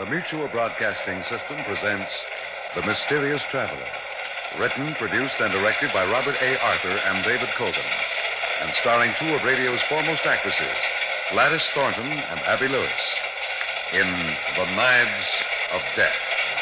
Mutual Broadcasting System presents The Mysterious Traveler. Written, produced, and directed by Robert A. Arthur and David Cogan. And starring two of radio's foremost actresses, Gladys Thornton and Abby Lewis, in The Knives of Death.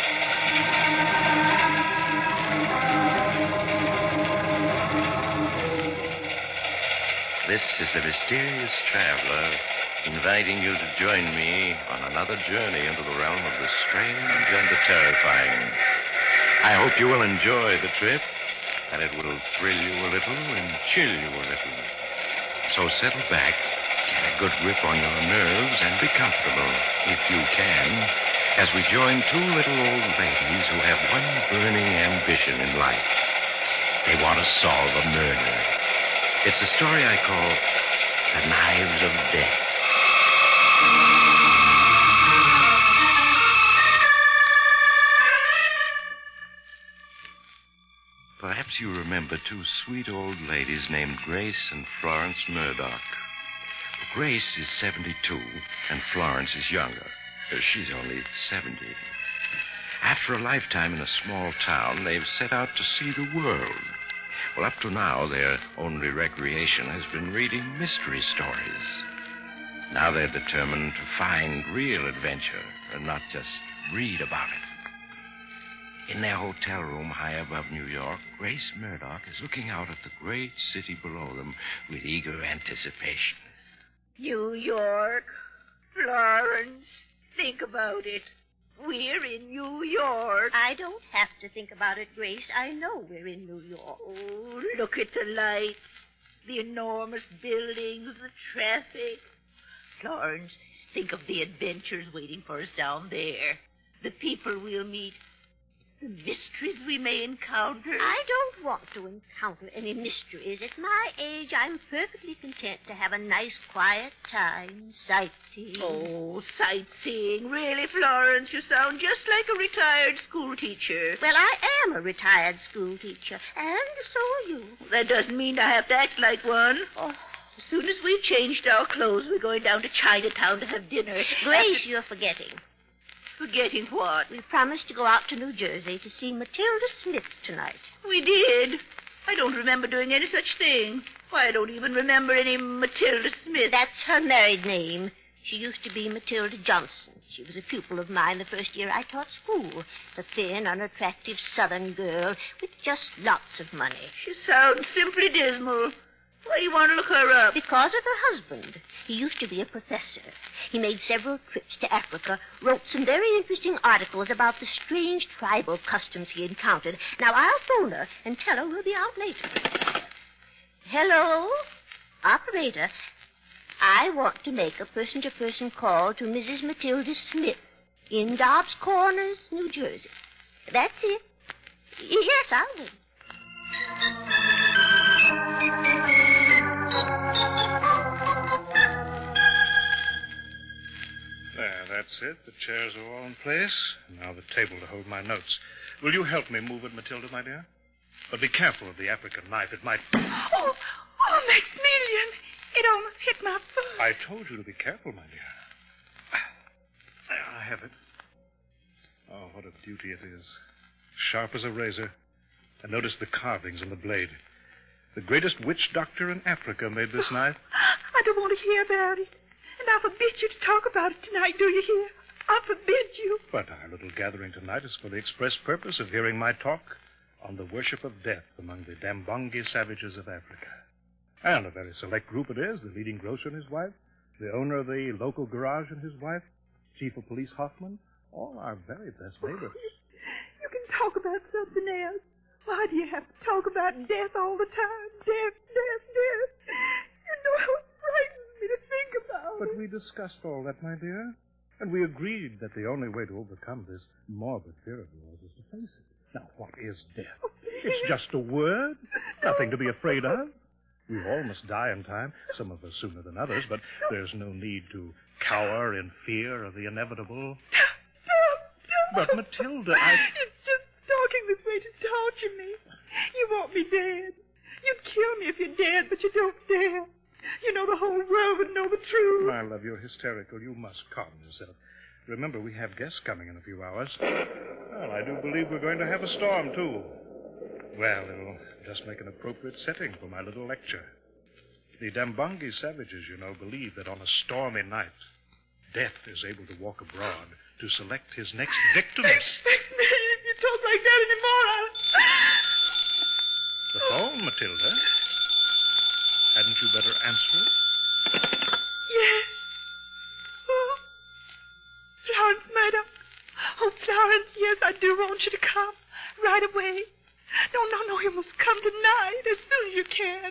This is the Mysterious Traveler, inviting you to join me on another journey into the realm of the strange and the terrifying. I hope you will enjoy the trip, and it will thrill you a little and chill you a little. So settle back, get a good grip on your nerves, and be comfortable, if you can, as we join two little old ladies who have one burning ambition in life. They want to solve a murder. It's a story I call The Knives of Death. Perhaps you remember two sweet old ladies named Grace and Florence Murdoch. Grace is 72, and Florence is younger. She's only 70. After a lifetime in a small town, they've set out to see the world. Well, up to now, their only recreation has been reading mystery stories. Now they're determined to find real adventure and not just read about it. In their hotel room high above New York, Grace Murdoch is looking out at the great city below them with eager anticipation. New York, Florence, think about it. We're in New York. I don't have to think about it, Grace. I know we're in New York. Oh, look at the lights, the enormous buildings, the traffic. Florence, think of the adventures waiting for us down there. The people we'll meet. The mysteries we may encounter. I don't want to encounter any mysteries. At my age, I'm perfectly content to have a nice, quiet time sightseeing. Oh, sightseeing. Really, Florence, you sound just like a retired school teacher. Well, I am a retired school teacher, and so are you. That doesn't mean I have to act like one. Oh. As soon as we've changed our clothes, we're going down to Chinatown to have dinner. Grace, you're forgetting. Forgetting what? We promised to go out to New Jersey to see Matilda Smith tonight. We did. I don't remember doing any such thing. Why, I don't even remember any Matilda Smith. That's her married name. She used to be Matilda Johnson. She was a pupil of mine the first year I taught school. A thin, unattractive Southern girl with just lots of money. She sounds simply dismal. Why do you want to look her up? Because of her husband. He used to be a professor. He made several trips to Africa, wrote some very interesting articles about the strange tribal customs he encountered. Now, I'll phone her and tell her we'll be out later. Hello? Operator, I want to make a person-to-person call to Mrs. Matilda Smith in Dobbs Corners, New Jersey. That's it. Yes, I'll wait. There, that's it. The chairs are all in place. Now the table to hold my notes. Will you help me move it, Matilda, my dear? But be careful of the African knife. It might... Oh, Maximilian. It almost hit my foot. I told you to be careful, my dear. There, I have it. Oh, what a beauty it is. Sharp as a razor. And notice the carvings on the blade. The greatest witch doctor in Africa made this knife. I don't want to hear about it. And I forbid you to talk about it tonight, do you hear? I forbid you. But our little gathering tonight is for the express purpose of hearing my talk on the worship of death among the Dambongi savages of Africa. And a very select group it is. The leading grocer and his wife, the owner of the local garage and his wife, Chief of Police Hoffman, all our very best neighbors. You can talk about something else. Why do you have to talk about death all the time? Death, death, death. You know how it frightens me to think about it. But we discussed all that, my dear. And we agreed that the only way to overcome this morbid fear of yours is to face it. Now, what is death? Oh, please. It's just a word. Nothing to be afraid of. We all must die in time, some of us sooner than others, but there's no need to cower in fear of the inevitable. Don't. But, Matilda, It's just talking this way to torture me. You want me dead. You'd kill me if you're dead, but you don't dare. You know the whole world would know the truth. My love, you're hysterical. You must calm yourself. Remember, we have guests coming in a few hours. Well, I do believe we're going to have a storm, too. Well, it'll just make an appropriate setting for my little lecture. The Dambongi savages, you know, believe that on a stormy night, Death is able to walk abroad to select his next victims. If you talk like that anymore, I'll... The phone, Matilda. Hadn't you better answer it? Yes. Oh, Florence Murdoch. Oh, Florence, yes, I do want you to come right away. No, you must come tonight as soon as you can.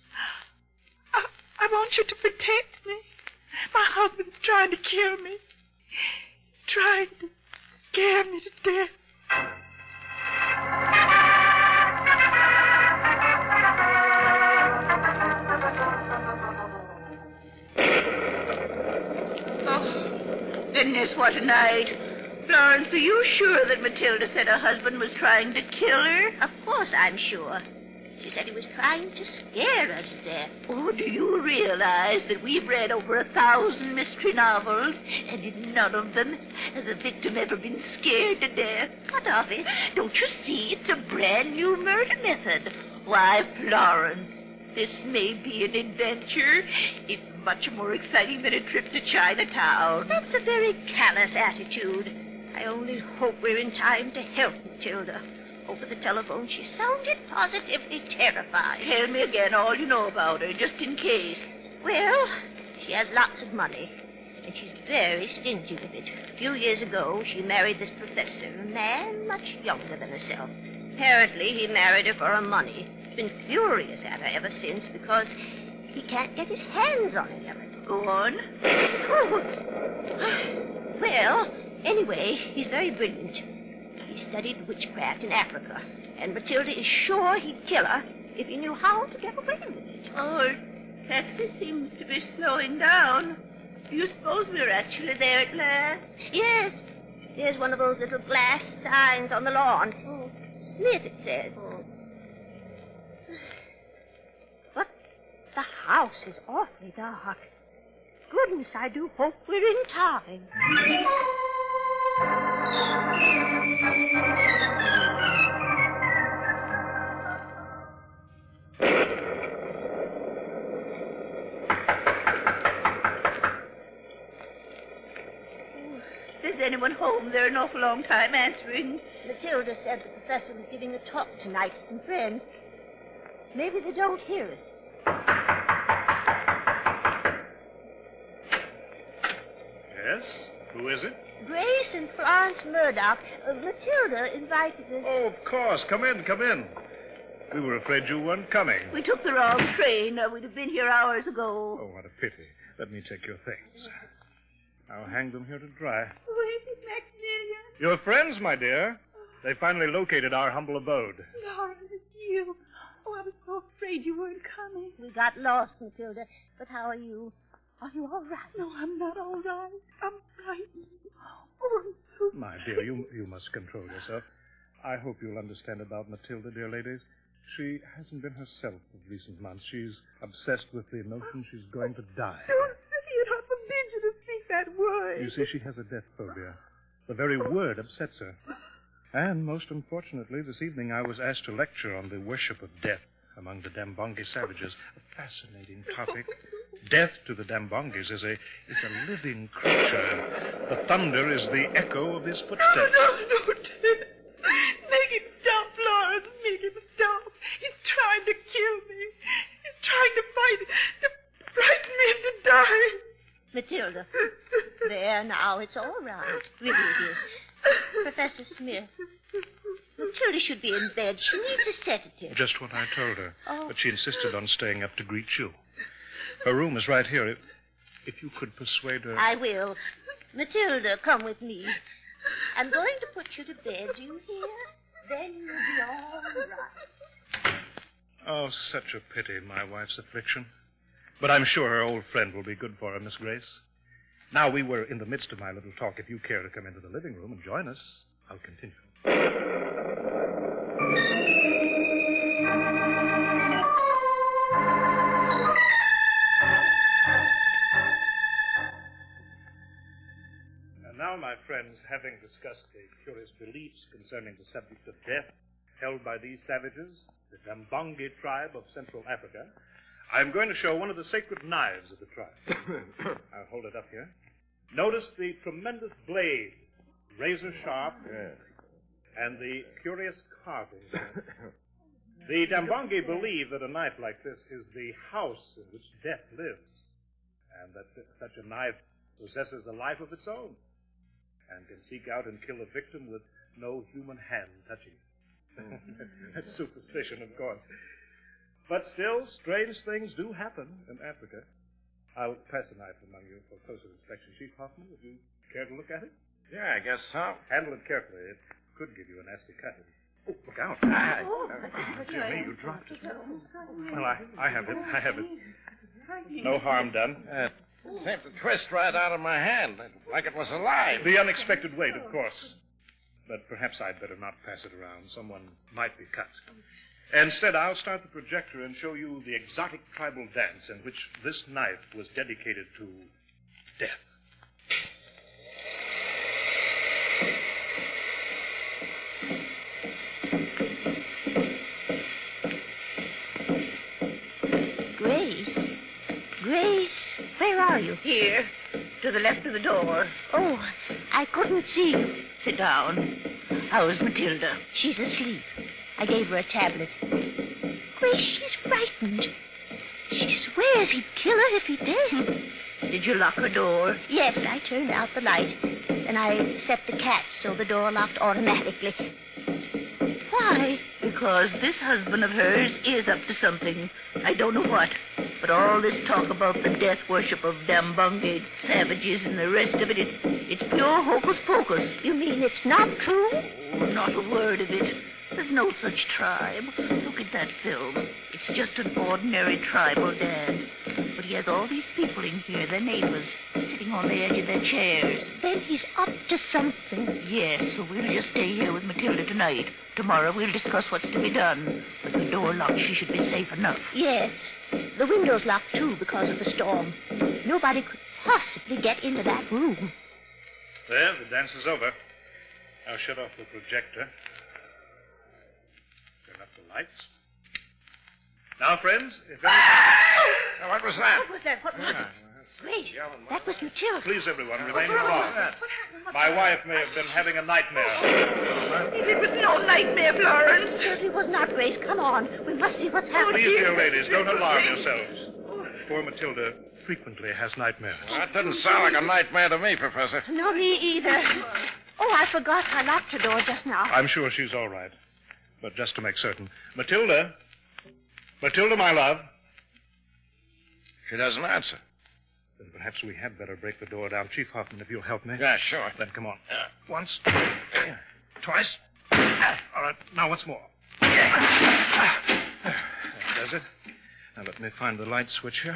I want you to protect me. My husband's trying to kill me. He's trying to scare me to death. Oh, goodness, what a night. Florence, are you sure that Matilda said her husband was trying to kill her? Of course I'm sure. She said he was trying to scare her to death. Oh, do you realize that we've read over 1,000 mystery novels, and in none of them has a victim ever been scared to death? What of it? Don't you see? It's a brand new murder method. Why, Florence, this may be an adventure. It's much more exciting than a trip to Chinatown. That's a very callous attitude. I only hope we're in time to help Matilda. Over the telephone, she sounded positively terrified. Tell me again all you know about her, just in case. Well, she has lots of money, and she's very stingy with it. A few years ago, she married this professor, a man much younger than herself. Apparently, he married her for her money. He's been furious at her ever since because he can't get his hands on any of it. Go on. Oh. Well, anyway, he's very brilliant. He studied witchcraft in Africa, and Matilda is sure he'd kill her if he knew how to get away with it. Oh, taxi seems to be slowing down. Do you suppose we're actually there at last? Yes. There's one of those little glass signs on the lawn. Oh, Smith, it says. Oh. But the house is awfully dark. Goodness, I do hope we're in time. Is anyone home? They're an awful long time answering. Matilda said the professor was giving a talk tonight to some friends. Maybe they don't hear us. Yes? Who is it? Grace and Florence Murdoch. Matilda invited us. Oh, of course. Come in, come in. We were afraid you weren't coming. We took the wrong train. We'd have been here hours ago. Oh, what a pity. Let me take your things. I'll hang them here to dry. Where's it, Maximilian? Your friends, my dear. They finally located our humble abode. Florence, it's you. Oh, I was so afraid you weren't coming. We got lost, Matilda. But how are you? Are you all right? No, I'm not all right. I'm frightened. Oh, I'm so... My dear, you must control yourself. I hope you'll understand about Matilda, dear ladies. She hasn't been herself of recent months. She's obsessed with the notion she's going to die. Don't say it. I forbid you to speak that word. You see, she has a death phobia. The very word upsets her. And most unfortunately, this evening I was asked to lecture on the worship of death among the Dambongi savages. A fascinating topic. Death to the Dambongis is a living creature. The thunder is the echo of his footsteps. No, Ted. Make him stop, Florence. Make him stop. He's trying to kill me. He's trying to frighten me into dying. Matilda. There, now, it's all right. Really it is. Professor Smith. Matilda should be in bed. She needs a sedative. Just what I told her. Oh. But she insisted on staying up to greet you. Her room is right here. If you could persuade her... I will. Matilda, come with me. I'm going to put you to bed, do you hear? Then you'll be all right. Oh, such a pity, my wife's affliction. But I'm sure her old friend will be good for her, Miss Grace. Now, we were in the midst of my little talk. If you care to come into the living room and join us, I'll continue. And now, my friends, having discussed the curious beliefs concerning the subject of death held by these savages, the Dambongi tribe of Central Africa, I'm going to show one of the sacred knives of the tribe. I'll hold it up here. Notice the tremendous blade, razor sharp, and the curious carving there. The Dambongi believe that a knife like this is the house in which death lives, and that such a knife possesses a life of its own, and can seek out and kill a victim with no human hand touching it. That's superstition, of course. But still, strange things do happen in Africa. I'll pass the knife among you for closer inspection. Chief Hoffman, would you care to look at it? Yeah, I guess so. Handle it carefully. It could give you a nasty cut. Oh, look out. Dear me, you dropped it. Well, I have it. I have it. No harm done. Seemed to twist right out of my hand, like it was alive. The unexpected weight, of course. But perhaps I'd better not pass it around. Someone might be cut. Instead, I'll start the projector and show you the exotic tribal dance in which this knife was dedicated to death. Grace, where are you? Here, to the left of the door. Oh, I couldn't see you. Sit down. How's Matilda? She's asleep. I gave her a tablet. Grace, she's frightened. She swears he'd kill her if he did. Did you lock her door? Yes, I turned out the light. Then I set the catch so the door locked automatically. Why? Because this husband of hers is up to something. I don't know what. But all this talk about the death worship of Dambongi savages and the rest of it, it's pure hocus pocus. You mean it's not true? Oh, not a word of it. There's no such tribe. Look at that film. It's just an ordinary tribal dance. But he has all these people in here, their neighbors, sitting on the edge of their chairs. Then he's up to something. Yes, so we'll just stay here with Matilda tonight. Tomorrow we'll discuss what's to be done. With the door locked, she should be safe enough. Yes. The window's locked, too, because of the storm. Nobody could possibly get into that room. There, the dance is over. I'll shut off the projector. Turn up the lights. Now, friends, if any... What was that? What was that? What was it? Grace, that was Matilda. Please, everyone, remain calm. My wife may have been having a nightmare. It was no nightmare, Florence. Certainly was not, Grace. Come on. We must see what's happening. Please, dear ladies, don't alarm yourselves. Poor Matilda frequently has nightmares. Well, that didn't sound like a nightmare to me, Professor. No, me either. Oh, I forgot I locked her door just now. I'm sure she's all right. But just to make certain. Matilda, my love. She doesn't answer. Then perhaps we had better break the door down. Chief Hoffman, if you'll help me. Yeah, sure. Then come on. Once. Twice. All right, now once more. That does it. Now let me find the light switch here.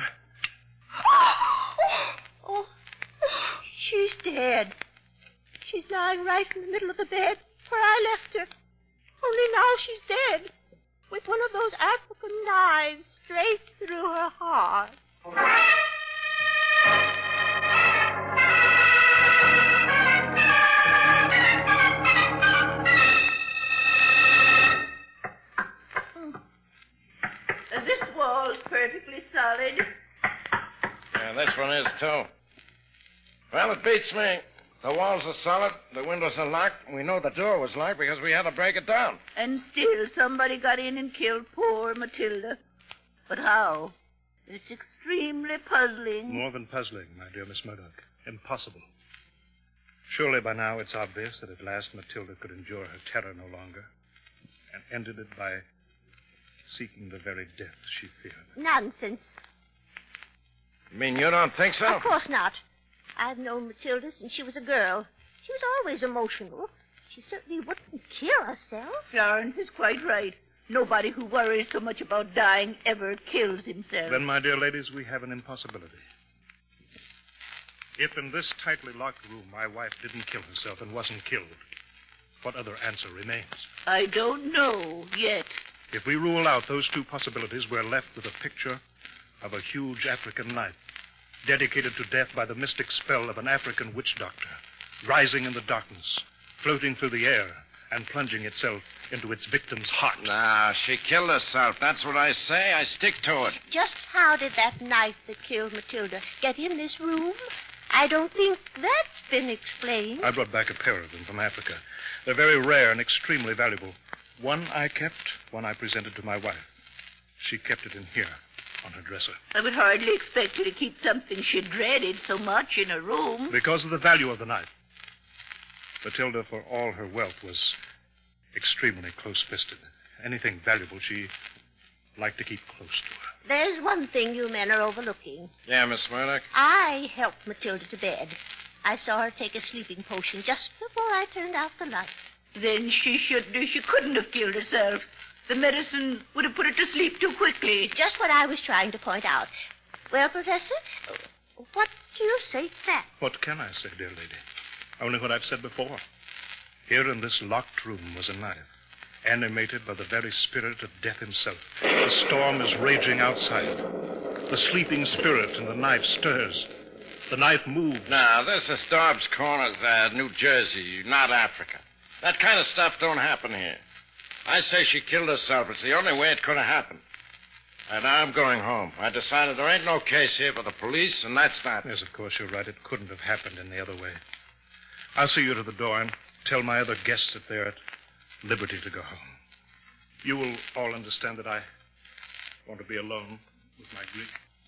Oh, she's dead. She's lying right in the middle of the bed where I left her. Only now she's dead. With one of those African knives straight through her heart. This wall's perfectly solid. Yeah, this one is, too. Well, it beats me. The walls are solid, the windows are locked, and we know the door was locked because we had to break it down. And still somebody got in and killed poor Matilda. But how? It's extremely puzzling. More than puzzling, my dear Miss Murdoch. Impossible. Surely by now it's obvious that at last Matilda could endure her terror no longer and ended it by seeking the very death she feared. Nonsense. You mean you don't think so? Of course not. I've known Matilda since she was a girl. She was always emotional. She certainly wouldn't kill herself. Florence is quite right. Nobody who worries so much about dying ever kills himself. Then, my dear ladies, we have an impossibility. If in this tightly locked room my wife didn't kill herself and wasn't killed, what other answer remains? I don't know yet. If we rule out those two possibilities, we're left with a picture of a huge African knife, dedicated to death by the mystic spell of an African witch doctor rising in the darkness, floating through the air, and plunging itself into its victim's heart. Nah, she killed herself. That's what I say. I stick to it. Just how did that knife that killed Matilda get in this room? I don't think that's been explained. I brought back a pair of them from Africa. They're very rare and extremely valuable. One I kept, one I presented to my wife. She kept it in here, on her dresser. I would hardly expect her to keep something she dreaded so much in her room. Because of the value of the knife. Matilda, for all her wealth, was extremely close-fisted. Anything valuable she liked to keep close to her. There's one thing you men are overlooking. Yeah, Miss Murdoch? I helped Matilda to bed. I saw her take a sleeping potion just before I turned out the light. Then she couldn't have killed herself. The medicine would have put her to sleep too quickly. Just what I was trying to point out. Well, Professor, what do you say to that? What can I say, dear lady? Only what I've said before. Here in this locked room was a knife, animated by the very spirit of death himself. The storm is raging outside. The sleeping spirit in the knife stirs. The knife moves. Now, this is Dobbs Corners, New Jersey, not Africa. That kind of stuff don't happen here. I say she killed herself. It's the only way it could have happened. And I'm going home. I decided there ain't no case here for the police, and that's that. Yes, of course, you're right. It couldn't have happened any other way. I'll see you to the door and tell my other guests that they're at liberty to go home. You will all understand that I want to be alone with my grief.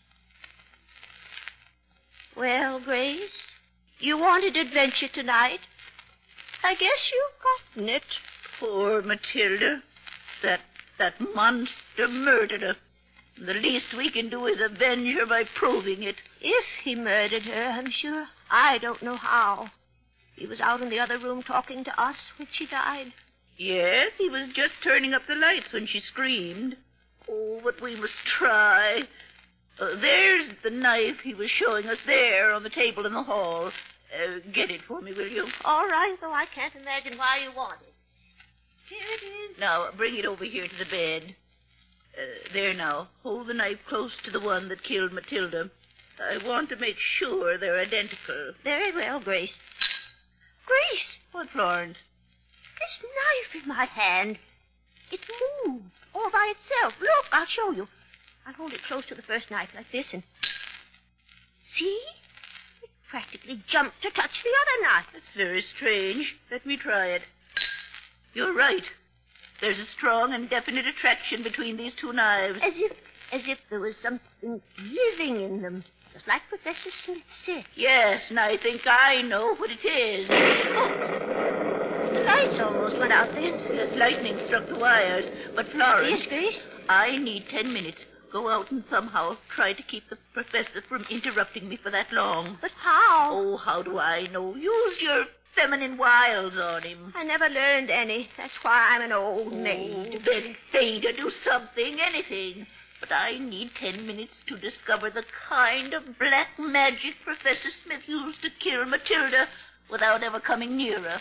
Well, Grace, you wanted adventure tonight. I guess you've gotten it. Poor Matilda. That monster murdered her. The least we can do is avenge her by proving it. If he murdered her, I'm sure I don't know how. He was out in the other room talking to us when she died. Yes, he was just turning up the lights when she screamed. Oh, but we must try. There's the knife he was showing us there on the table in the hall. Get it for me, will you? All right, though I can't imagine why you want it. Here it is. Now, bring it over here to the bed. There now. Hold the knife close to the one that killed Matilda. I want to make sure they're identical. Very well, Grace. Grace! What, Florence? This knife in my hand. It moved all by itself. Look, I'll show you. I'll hold it close to the first knife like this and... See? It practically jumped to touch the other knife. That's very strange. Let me try it. You're right. There's a strong and definite attraction between these two knives. As if there was something living in them. Just like Professor Smith said. Yes, and I think I know what it is. Oh, the lights almost went out then. Yes, lightning struck the wires. But, Florence... Yes, Grace? I need 10 minutes. Go out and somehow try to keep the professor from interrupting me for that long. But how? Oh, how do I know? Use your feminine wiles on him. I never learned any. That's why I'm an old maid. Then Theda, do something, anything. But I need 10 minutes to discover the kind of black magic Professor Smith used to kill Matilda without ever coming near her.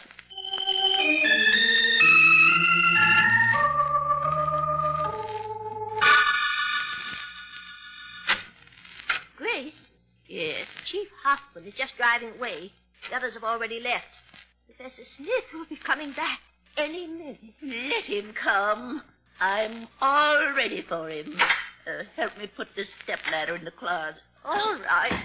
Grace? Yes? Chief Hoffman is just driving away. The others have already left. Professor Smith will be coming back any minute. Let him come. I'm all ready for him. Help me put this stepladder in the closet. All right.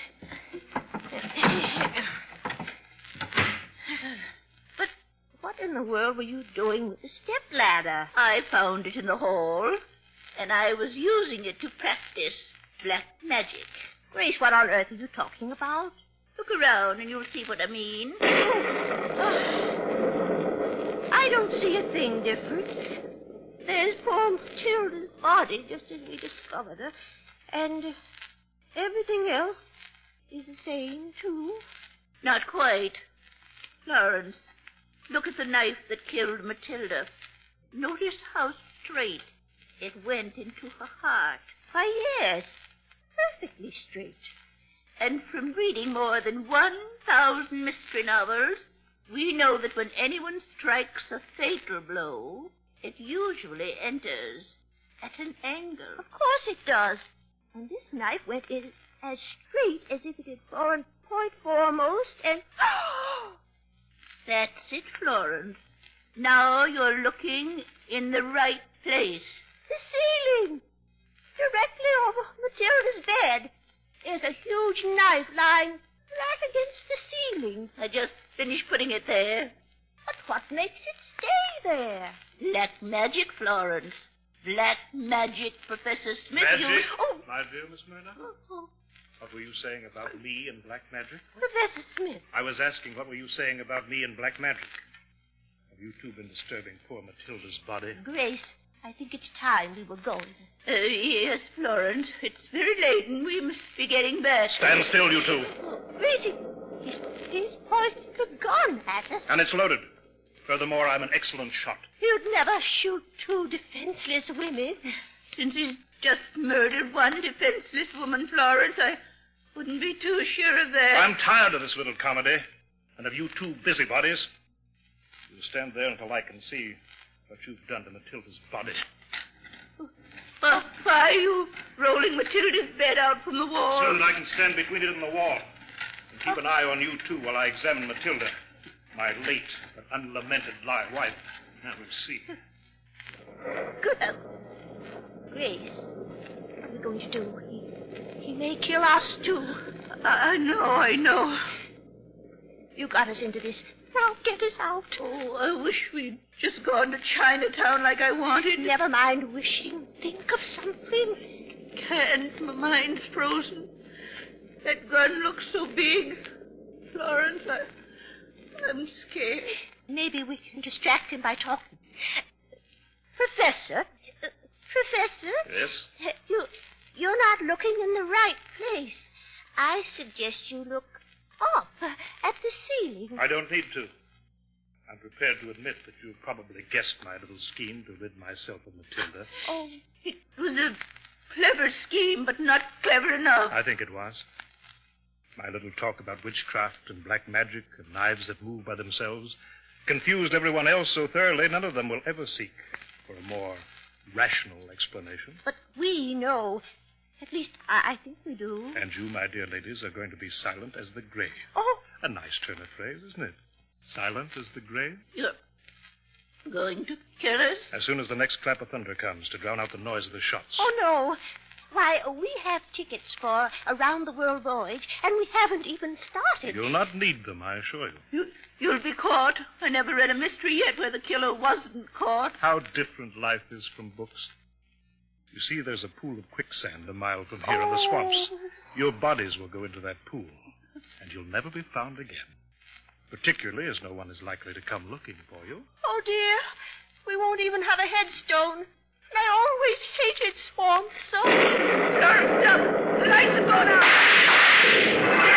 But what in the world were you doing with the stepladder? I found it in the hall, and I was using it to practice black magic. Grace, what on earth are you talking about? Look around and you'll see what I mean. I don't see a thing different. There's poor Matilda's body, just as we discovered her. And everything else is the same, too. Not quite. Florence, look at the knife that killed Matilda. Notice how straight it went into her heart. Why, yes, perfectly straight. And from reading more than 1,000 mystery novels, we know that when anyone strikes a fatal blow, it usually enters at an angle. Of course it does. And this knife went in as straight as if it had fallen point foremost, and... That's it, Florence. Now you're looking in the right place. The ceiling! Directly over Matilda's bed is a huge knife lying right against the ceiling. I just finished putting it there. But what makes it stay there? Black magic, Florence. Black magic, Professor Smith. Magic? Oh, My dear Miss Murdoch? What were you saying about me and black magic? Professor Smith. I was asking what were you saying about me and black magic? Have you two been disturbing poor Matilda's body? Grace, I think it's time we were going. Yes, Florence. It's very late, and we must be getting back. Stand still, you two. Gracie, he's pointing a gun at us. And it's loaded. Furthermore, I'm an excellent shot. You'd never shoot two defenseless women. Since he's just murdered one defenseless woman, Florence, I wouldn't be too sure of that. I'm tired of this little comedy, and of you two busybodies. You stand there until I can see what you've done to Matilda's body. Well, why are you rolling Matilda's bed out from the wall? So that I can stand between it and the wall and keep an eye on you two while I examine Matilda, my late but unlamented wife. Now we'll see. Good. Grace, what are we going to do? He may kill us, too. I know. You got us into this. Now get us out. Oh, I wish we'd just gone to Chinatown like I wanted. Never mind wishing. Think of something. Can't. My mind's frozen. That gun looks so big. Florence, I'm scared. Maybe we can distract him by talking. Professor? Yes? You're not looking in the right place. I suggest you look up at the ceiling. I don't need to. I'm prepared to admit that you probably guessed my little scheme to rid myself of Matilda. Oh, it was a clever scheme, but not clever enough. I think it was. My little talk about witchcraft and black magic and knives that move by themselves confused everyone else so thoroughly none of them will ever seek for a more rational explanation. But we know. At least, I think we do. And you, my dear ladies, are going to be silent as the grave. Oh. A nice turn of phrase, isn't it? Silent as the grave? You're going to kill us? As soon as the next clap of thunder comes to drown out the noise of the shots. Oh, no. Why, we have tickets for a round-the-world voyage, and we haven't even started. You'll not need them, I assure you. You'll be caught. I never read a mystery yet where the killer wasn't caught. How different life is from books. You see, there's a pool of quicksand a mile from here in the swamps. Your bodies will go into that pool, and you'll never be found again. Particularly as no one is likely to come looking for you. Oh, dear. We won't even have a headstone. I always hated swamps so. Florence, stop. The lights have gone out.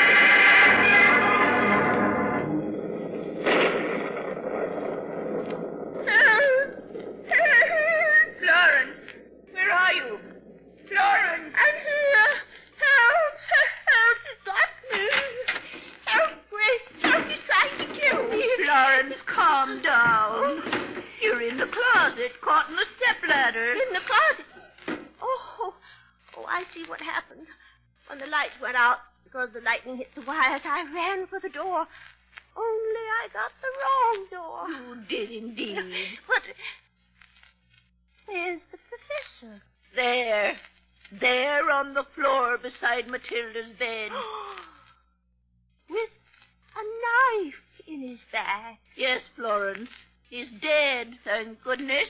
Florence, where are you? Florence. I'm here. Help. Help. He's got me. Help, Grace. Help. He's trying to kill me. Florence, calm down. You're in the closet, caught in the stepladder. In the closet. Oh, I see what happened. When the lights went out, because the lightning hit the wires, I ran for the door. Only I got the wrong door. You did indeed. But where's the professor? There on the floor beside Matilda's bed. With a knife in his back. Yes, Florence. He's dead, thank goodness.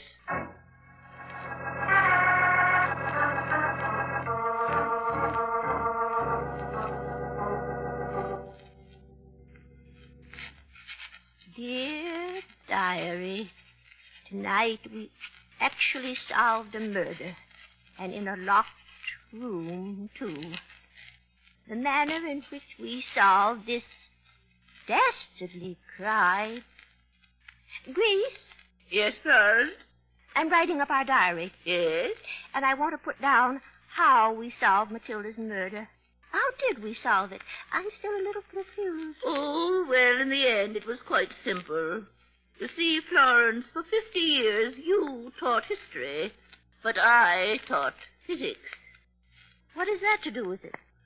Dear diary, tonight we actually solved a murder, and in a locked room, too. The manner in which we solved this dastardly crime. Grace? Yes, Florence? I'm writing up our diary. Yes? And I want to put down how we solved Matilda's murder. How did we solve it? I'm still a little confused. Oh, well, in the end, it was quite simple. You see, Florence, for 50 years you taught history, but I taught physics. What has that to do with it?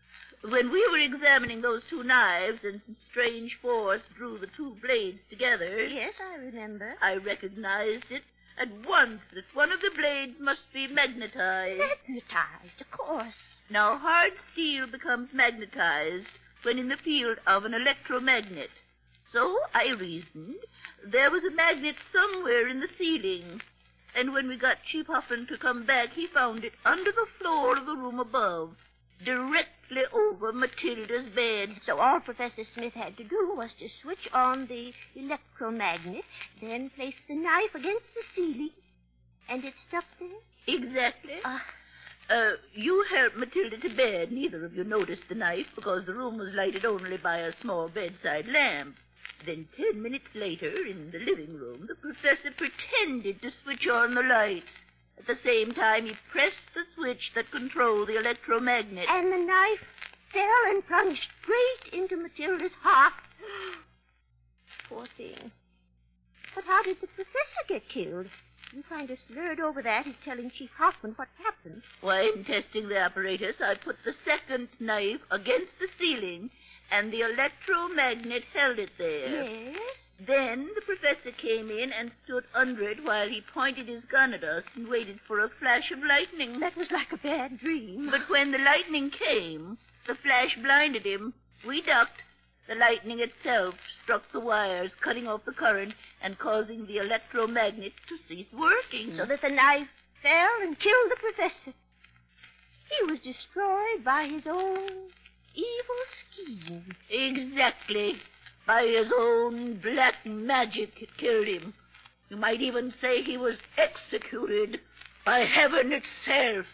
When we were examining those two knives and some strange force drew the two blades together, Yes, I remember. I recognized it at once that one of the blades must be magnetized. Magnetized, of course. Now, hard steel becomes magnetized when in the field of an electromagnet. So I reasoned there was a magnet somewhere in the ceiling. And when we got Chief Huffman to come back, he found it under the floor of the room above, directly over Matilda's bed. So all Professor Smith had to do was to switch on the electromagnet, then place the knife against the ceiling, and it stuck there? Exactly. You helped Matilda to bed. Neither of you noticed the knife because the room was lighted only by a small bedside lamp. Then 10 minutes later, in the living room, the professor pretended to switch on the lights. At the same time, he pressed the switch that controlled the electromagnet. And the knife fell and plunged straight into Matilda's heart. Poor thing. But how did the professor get killed? You kind of slurred over that in telling Chief Hoffman what happened. Why, in testing the apparatus, I put the second knife against the ceiling, and the electromagnet held it there. Yes? Then the professor came in and stood under it while he pointed his gun at us and waited for a flash of lightning. That was like a bad dream. But when the lightning came, the flash blinded him. We ducked. The lightning itself struck the wires, cutting off the current and causing the electromagnet to cease working. So that the knife fell and killed the professor. He was destroyed by his own evil scheme. Exactly. By his own black magic, it killed him. You might even say he was executed by heaven itself.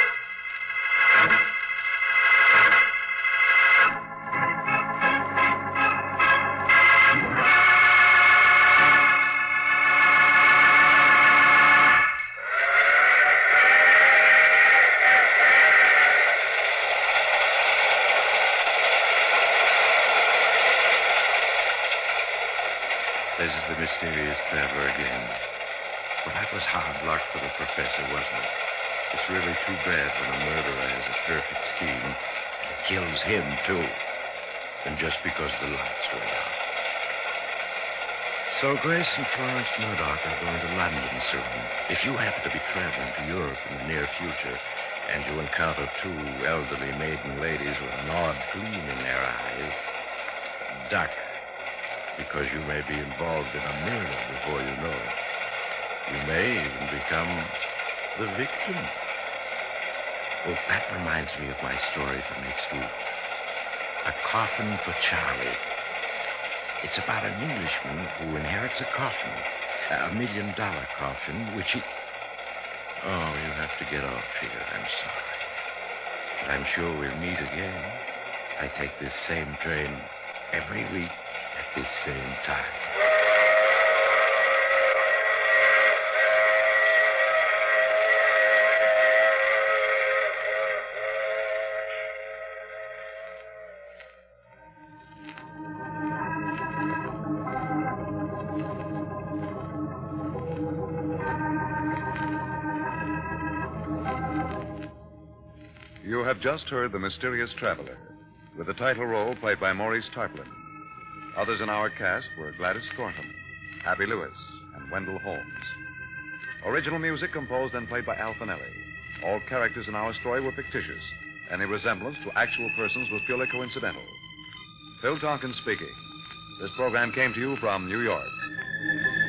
This is the mysterious traveler again. Well, that was hard luck for the professor, wasn't it? It's really too bad when a murderer has a perfect scheme and kills him, too. And just because the lights went out. So Grace and Florence Murdoch are going to London soon. If you happen to be traveling to Europe in the near future and you encounter two elderly maiden ladies with an odd gleam in their eyes, duck. Because you may be involved in a murder before you know it. You may even become the victim. Oh, that reminds me of my story for next week. A Coffin for Charlie. It's about an Englishman who inherits a coffin, $1 million coffin, which he... Oh, you have to get off here. I'm sorry. But I'm sure we'll meet again. I take this same train every week at this same time. You have just heard The Mysterious Traveler, with the title role played by Maurice Tarplin. Others in our cast were Gladys Thornton, Abby Lewis, and Wendell Holmes. Original music composed and played by Al Finelli. All characters in our story were fictitious. Any resemblance to actual persons was purely coincidental. Phil Tompkins speaking. This program came to you from New York.